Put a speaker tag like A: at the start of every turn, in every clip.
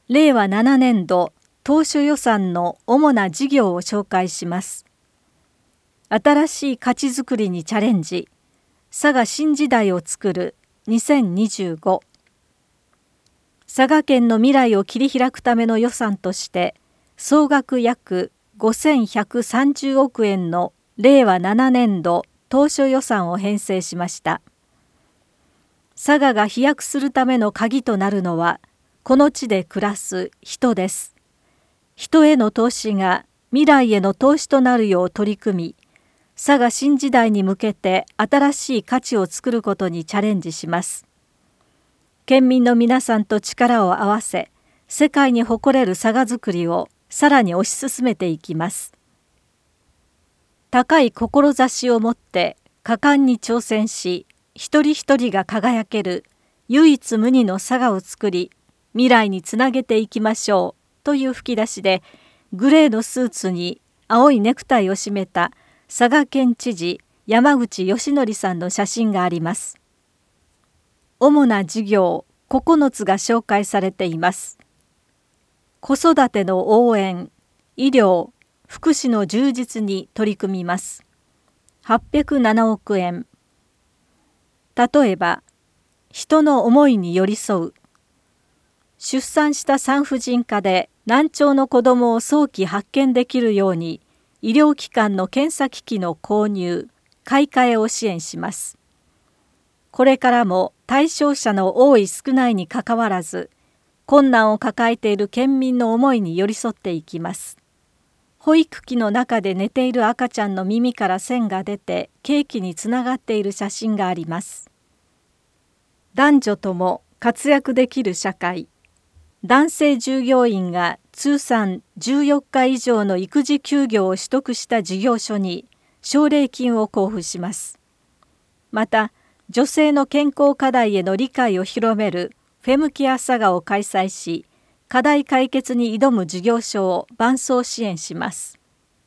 A: 令和7年度当初予算の主な事業を紹介します。新しい価値づくりにチャレンジ、佐賀新時代をつくる2025。佐賀県の未来を切り開くための予算として、総額約5130億円の令和7年度当初予算を編成しました。佐賀が飛躍するための鍵となるのは、この地で暮らす人です。人への投資が未来への投資となるよう取り組み、佐賀新時代に向けて新しい価値を作ることにチャレンジします。県民の皆さんと力を合わせ、世界に誇れる佐賀づくりをさらに推し進めていきます。高い志を持って果敢に挑戦し、一人一人が輝ける唯一無二の佐賀を作り、未来につなげていきましょうという吹き出しで、グレーのスーツに青いネクタイを締めた佐賀県知事山口義則さんの写真があります。主な事業9つが紹介されています。子育ての応援、医療、福祉の充実に取り組みます。807億円。例えば、人の思いに寄り添う。出産した産婦人科で難聴の子どもを早期発見できるように、医療機関の検査機器の購入、買い替えを支援します。これからも対象者の多い少ないにかかわらず、困難を抱えている県民の思いに寄り添っていきます。保育器の中で寝ている赤ちゃんの耳から線が出てケーキにつながっている写真があります。男女とも活躍できる社会。男性従業員が通算14日以上の育児休業を取得した事業所に奨励金を交付します。また、女性の健康課題への理解を広めるフェムケア佐賀を開催し、課題解決に挑む事業所を伴走支援します。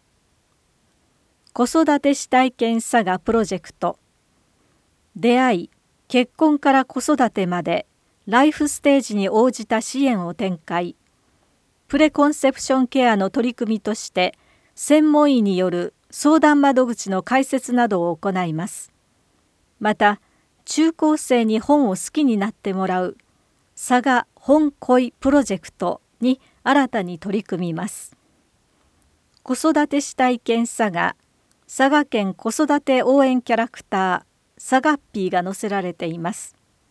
A: 子育て主体験佐賀プロジェクト。出会い、結婚から子育てまで、ライフステージに応じた支援を展開。プレコンセプションケアの取り組みとして、専門医による相談窓口の開設などを行います。また、中高生に本を好きになってもらう佐賀本恋プロジェクトに新たに取り組みます。子育て主体験佐賀県子育て応援キャラクター佐賀っぴーが載せられています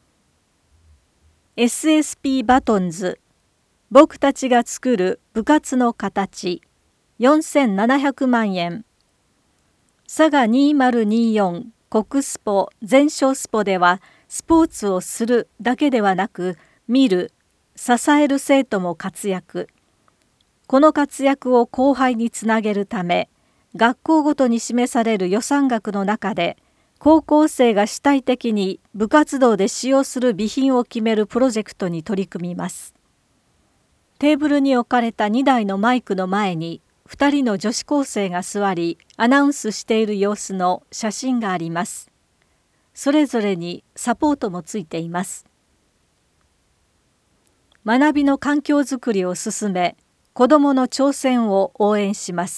A: 。SSP バトンズ、僕たちが作る部活の形、4700万円。佐賀2024国スポ全勝スポでは、スポーツをするだけではなく、見る、支える生徒も活躍。この活躍を後輩につなげるため、学校ごとに示される予算額の中で、高校生が主体的に部活動で使用する備品を決めるプロジェクトに取り組みます。テーブルに置かれた2台のマイクの前に、2人の女子高生が座りアナウンスしている様子の写真があります。それぞれにサポートもついています。学びの環境づくりを進め、子どもの挑戦を応援します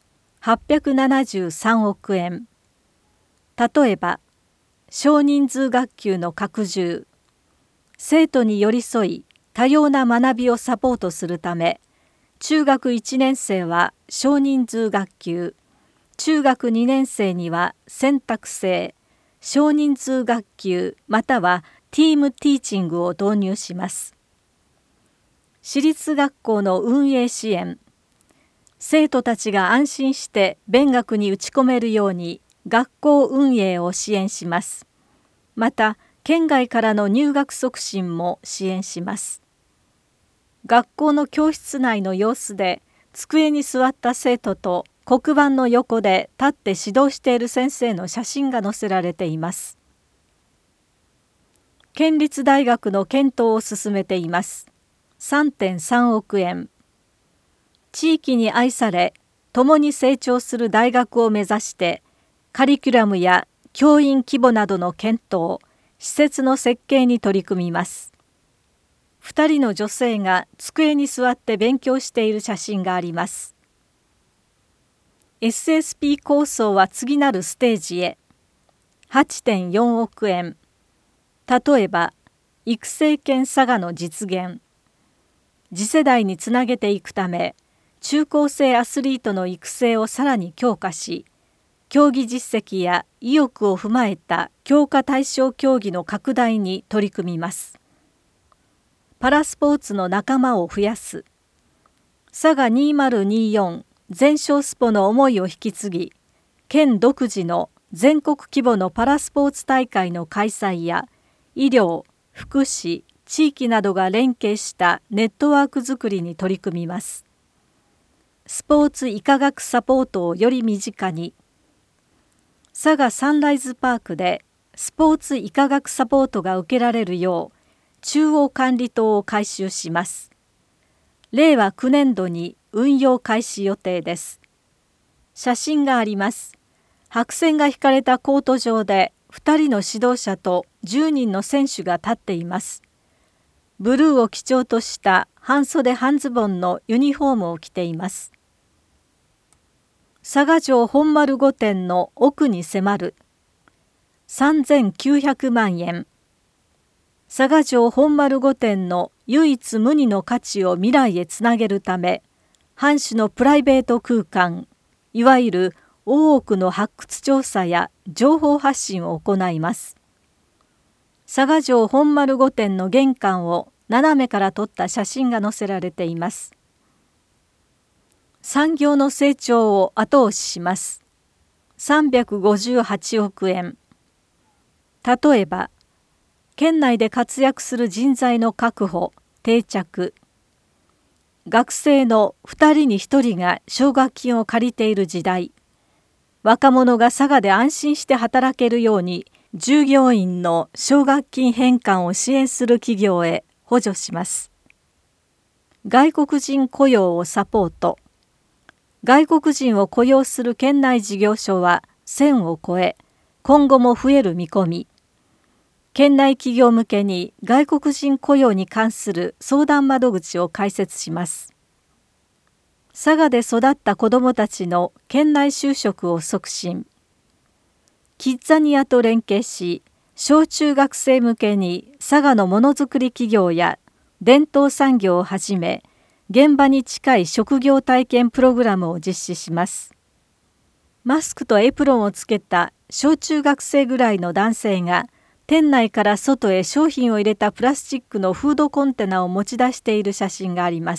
A: 。873億円。例えば、少人数学級の拡充。生徒に寄り添い、多様な学びをサポートするため、中学1年生は少人数学級、中学2年生には選択制、少人数学級またはティームティーチングを導入します。私立学校の運営支援。生徒たちが安心して勉学に打ち込めるように学校運営を支援します。また、県外からの入学促進も支援します。学校の教室内の様子で、机に座った生徒と黒板の横で立って指導している先生の写真が載せられています。県立大学の検討を進めています。3.3億円。地域に愛され、共に成長する大学を目指して、カリキュラムや教員規模などの検討、施設の設計に取り組みます。 2人の女性が机に座って勉強している写真があります。SSP 構想は次なるステージへ。8.4 億円。例えば、育成権佐賀の実現。次世代につなげていくため、中高生アスリートの育成をさらに強化し、競技実績や意欲を踏まえた強化対象競技の拡大に取り組みます。パラスポーツの仲間を増やす。佐賀2024全商スポの思いを引き継ぎ、県独自の全国規模のパラスポーツ大会の開催や、医療、福祉、地域などが連携したネットワークづくりに取り組みます。スポーツ医科学サポートをより身近に。佐賀サンライズパークでスポーツ医科学サポートが受けられるよう中央管理棟を改修します。令和9年度に運用開始予定です。写真があります。白線が引かれたコート上で2人の指導者と10人の選手が立っています。ブルーを基調とした半袖半ズボンのユニフォームを着ています。佐賀城本丸御殿の奥に迫る。3900万円。佐賀城本丸御殿の唯一無二の価値を未来へつなげるため、藩主のプライベート空間、いわゆる大奥の発掘調査や情報発信を行います。佐賀城本丸御殿の玄関を斜めから撮った写真が載せられています。産業の成長を後押しします。358億円。例えば、県内で活躍する人材の確保・定着。学生の2人に1人が奨学金を借りている時代。若者が佐賀で安心して働けるように、従業員の奨学金返還を支援する企業へ補助します。外国人雇用をサポート。外国人を雇用する県内事業所は1000を超え、今後も増える見込み。県内企業向けに外国人雇用に関する相談窓口を開設します。佐賀で育った子どもたちの県内就職を促進。キッザニアと連携し、小中学生向けに佐賀のものづくり企業や伝統産業をはじめ、現場に近い職業体験プログラムを実施します。マスクとエプロンをつけた小中学生ぐらいの男性が、店内から外へ商品を入れたプラスチックのフードコンテナを持ち出している写真があります。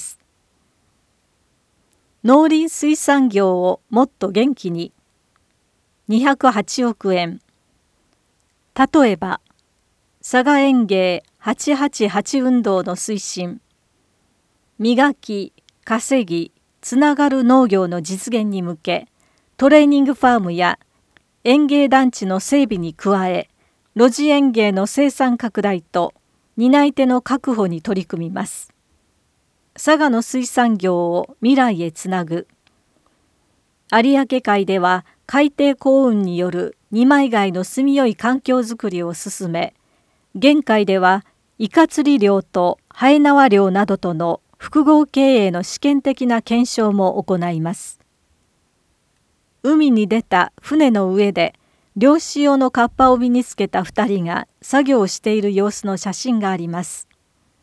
A: 農林水産業をもっと元気に。208億円。例えば、佐賀園芸888運動の推進。磨き、稼ぎ、つながる農業の実現に向け、トレーニングファームや園芸団地の整備に加え、露地園芸の生産拡大と担い手の確保に取り組みます。佐賀の水産業を未来へつなぐ。有明海では海底耕運による二枚貝の住みよい環境づくりを進め、現海ではイカ釣り漁とはえ縄漁などとの複合経営の試験的な検証も行います。海に出た船の上で漁師用のカッパを身につけた2人が作業をしている様子の写真があります。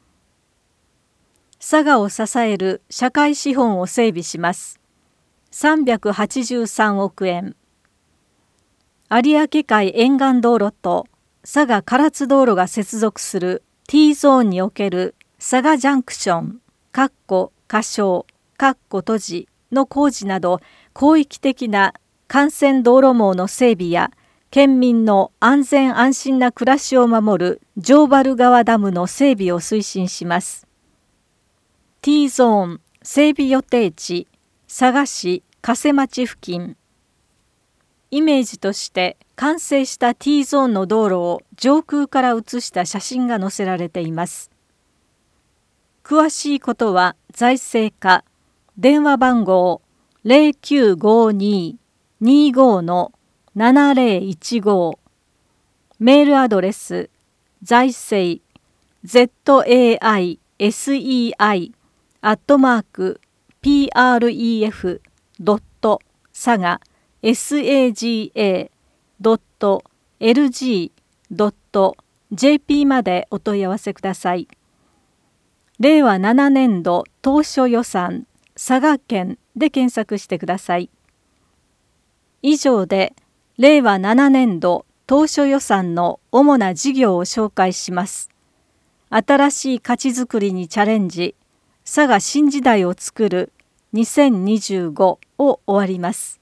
A: 佐賀を支える社会資本を整備します。383億円。有明海沿岸道路と佐賀唐津道路が接続する T ゾーンにおける佐賀ジャンクション仮称閉じの工事など広域的な幹線道路網の整備や県民の安全安心な暮らしを守る城原川ダムの整備を推進します。T ゾーン整備予定地佐賀市加瀬町付近。イメージとして完成した T ゾーンの道路を上空から写した写真が載せられています。詳しいことは財政課、電話番号 0952-25-7015、メールアドレス財政ZAI sei@saga.lg.jp までお問い合わせください。令和7年度当初予算佐賀県で検索してください。以上で令和7年度当初予算の主な事業を紹介します。新しい価値づくりにチャレンジ、佐賀新時代をつくる2025を終わります。